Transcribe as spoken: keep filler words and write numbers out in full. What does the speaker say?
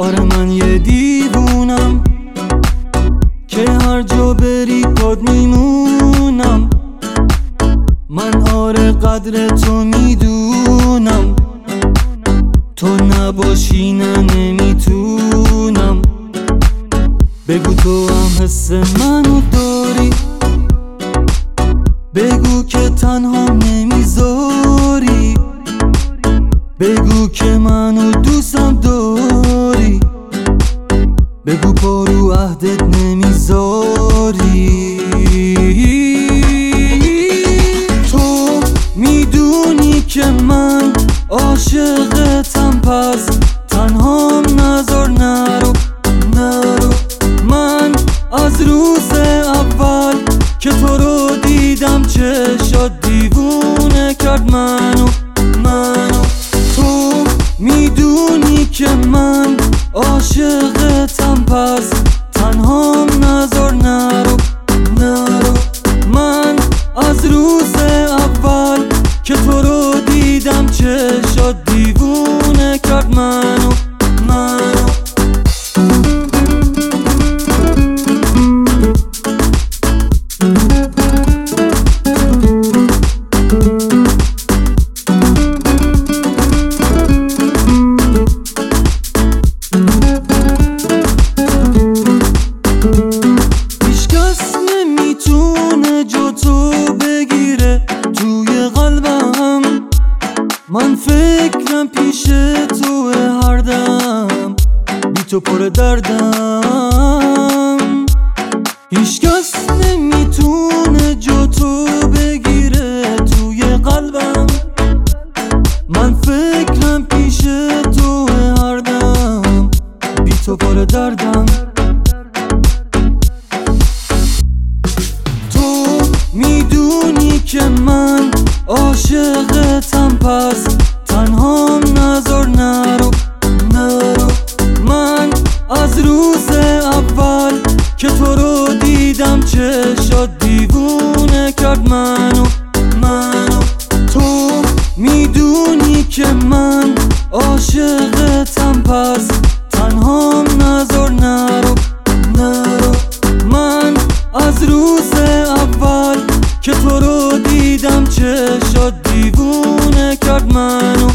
آره من یه دیوونم که هر جا بری پاد میمونم. من آره قدر تو میدونم، تو نباشی نه نمیتونم. بگو تو هم حس منو داری، بگو که تنها نمیذاری، بگو که منو دوستم داری، بگو پا رو عهدت نمیذاری. تو میدونی که من عاشقتم، پس تنهام نذار نرو نرو. من از روز اول که تو رو دیدم چشات دیوونه کرد منو منو. تو میدونی که من عاشقتم، پس تنهام نذار نرو نرو. من از روز اول که تو رو دیدم چشات دیوونه کرد منو منو. من فکرم پیش تو هر دم، بی تو پر دردم. هیچ کس نمیتونه جا تو بگیره توی قلبم. من فکرم پیش تو هر دم، بی تو پر دردم. تو میدونی که من عاشقتم، پس تنهام نذار نرو نرو. من از روز اول که تو رو دیدم چشات دیوونه کرد منو منو. تو میدونی که من عاشقتم، پس تنهام نذار نرو نرو. من از روز اول که تو رو دیدم چشات دیوونه کرد منو